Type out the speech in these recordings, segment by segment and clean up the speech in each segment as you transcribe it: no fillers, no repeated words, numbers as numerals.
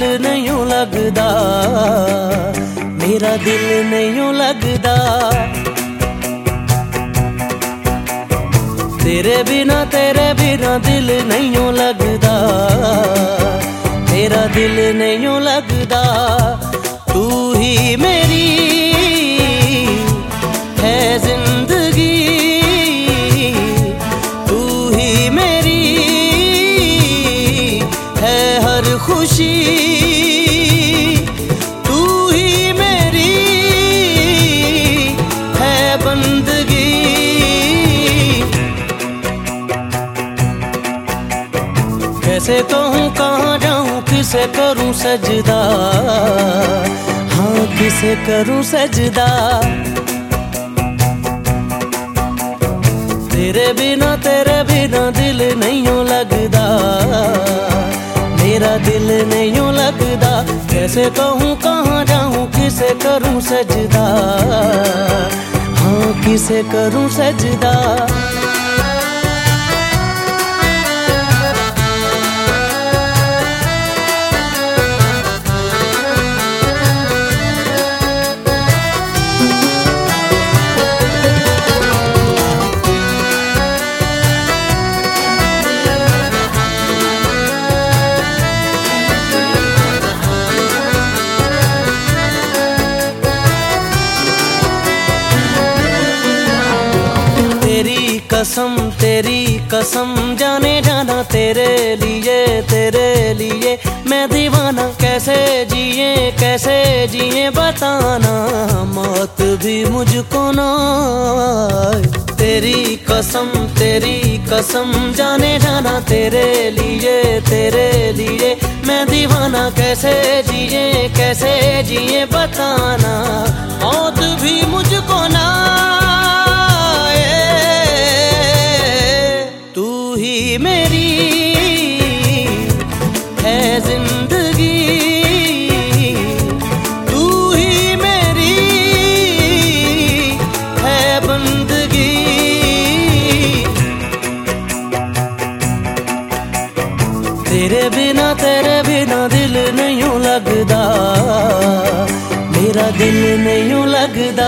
दिल नहीं लगदा, मेरा दिल नहीं लगदा। तेरे बिना दिल नहीं लगदा, मेरा दिल नहीं लगदा। तू ही मेरी है जिंदगी, तू ही मेरी है हर खुशी, तू ही मेरी है बंदगी। कैसे कहूँ कहाँ जाऊँ, किसे करूँ सजदा, हाँ किसे करूँ सजदा। तेरे बिना दिल नहीं लगदा, मेरा दिल नहीं लगदा। कैसे कहूँ कहाँ जाऊँ, किसे करूँ सजदा, हाँ किसे करूँ सजदा। तेरी कसम जाने जाना, तेरे लिए मैं दीवाना। कैसे जिए बताना, मौत भी मुझको ना आए। तेरी कसम जाने जाना, तेरे लिए मैं दीवाना। कैसे जिए बताना, मौत भी मुझको ना आए। तू ही मेरी है जिंदगी, तू ही मेरी है बंदगी। तेरे बिना दिल नहीं लगदा, मेरा दिल नहीं लगदा।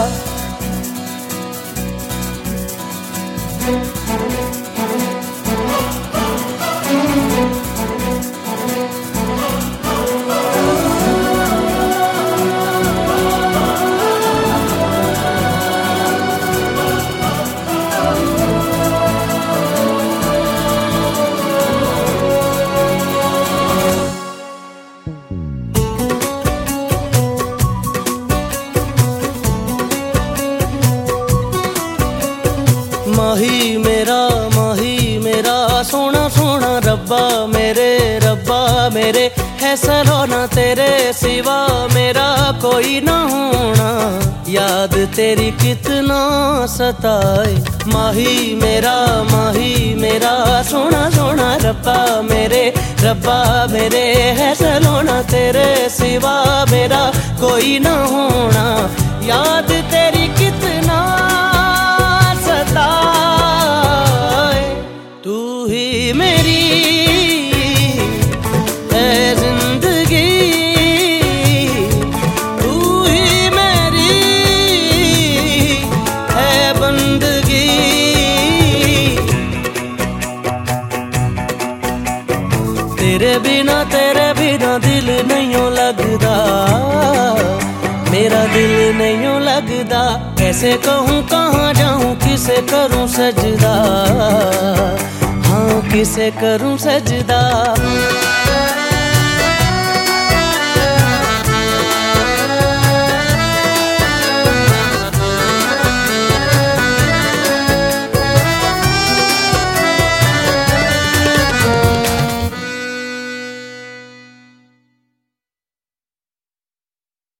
माही मेरा सोना सोना रब्बा मेरे है सलोना। तेरे सिवा मेरा कोई ना होना, याद तेरी कितना सताए। माही मेरा सोना सोना रब्बा मेरे है सलोना। तेरे सिवा मेरा कोई ना होना, याद तेरी कितना सताए। तू ही मेरी है जिंदगी, तू ही मेरी है बंदगी। तेरे बिना दिल नहीं लगदा, मेरा दिल नहीं लगदा। कैसे कहूँ कहाँ जाऊँ, किसे करूँ सजदा, हाँ किसे करूँ सजदा।